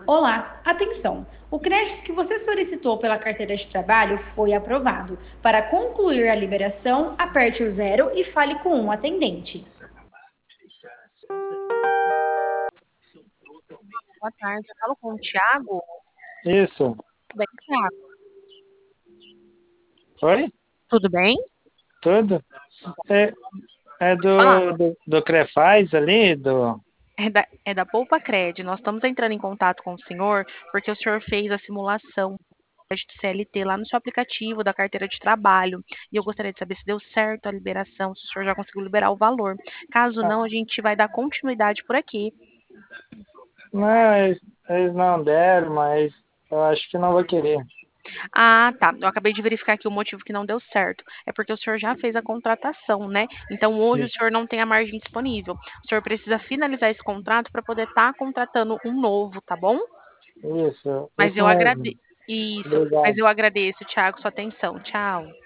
Olá, atenção! O crédito que você solicitou pela carteira de trabalho foi aprovado. Para concluir a liberação, aperte o zero e fale com um atendente. Boa tarde, eu falo com o Thiago. Isso. Tudo bem, Thiago? Oi? Tudo bem? Tudo? É, é Olá, do Crefaz ali? é da Poupa Cred. Nós estamos entrando em contato com o senhor porque o senhor fez a simulação de CLT lá no seu aplicativo da carteira de trabalho. E eu gostaria de saber se deu certo a liberação, se o senhor já conseguiu liberar o valor. Caso Ah, não, a gente vai dar continuidade por aqui. não, eles não deram, mas eu acho que não vou querer. Ah, tá. Eu acabei de verificar aqui o motivo que não deu certo. É porque o senhor já fez a contratação, né? Então hoje o Isso. senhor não tem a margem disponível. O senhor precisa finalizar esse contrato para poder estar contratando um novo, tá bom? Isso, Mas isso eu mesmo. agradeço. Isso, mas Obrigado. eu agradeço, Thiago, sua atenção. Tchau.